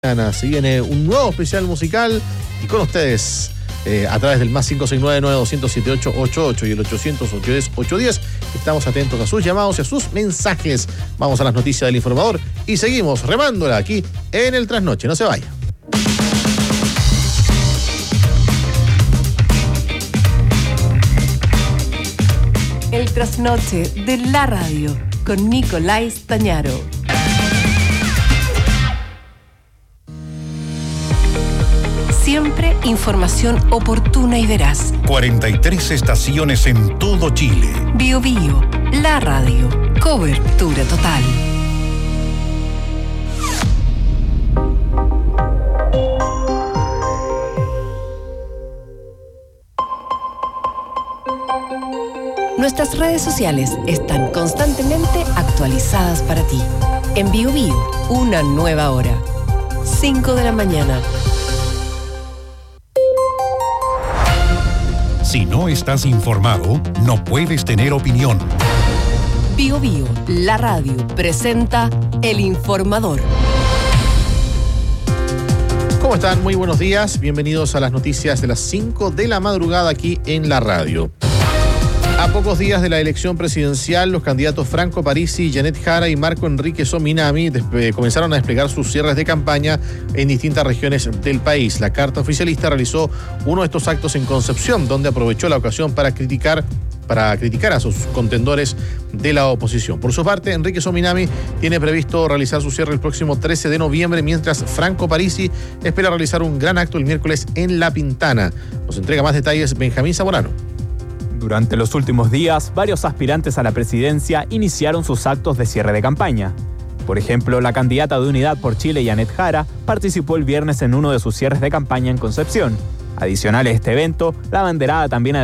Se viene un nuevo especial musical y con ustedes a través del más 569-9200-7888 y el 800-810-810 estamos atentos a sus llamados y a sus mensajes. Vamos a las noticias del informador y seguimos remándola aquí en el Trasnoche. No se vaya. El Trasnoche de la radio con Nicolás Tañaro. Siempre información oportuna y veraz. 43 estaciones en todo Chile. Bio Bio, la radio. Cobertura total. Nuestras redes sociales están constantemente actualizadas para ti. En Bio Bio, una nueva hora. 5 de la mañana. Si no estás informado, no puedes tener opinión. Bio Bio, la radio, presenta El Informador. ¿Cómo están? Muy buenos días. Bienvenidos a las noticias de las 5 de la madrugada aquí en la radio. A pocos días de la elección presidencial, los candidatos Franco Parisi, Janet Jara y Marco Enrique Sominami comenzaron a desplegar sus cierres de campaña en distintas regiones del país. La carta oficialista realizó uno de estos actos en Concepción, donde aprovechó la ocasión para criticar a sus contendores de la oposición. Por su parte, Enrique Sominami tiene previsto realizar su cierre el próximo 13 de noviembre, mientras Franco Parisi espera realizar un gran acto el miércoles en La Pintana. Nos entrega más detalles Benjamín Zamorano. Durante los últimos días, varios aspirantes a la presidencia iniciaron sus actos de cierre de campaña. Por ejemplo, la candidata de Unidad por Chile, Janet Jara, participó el viernes en uno de sus cierres de campaña en Concepción. Adicional a este evento, la abanderada también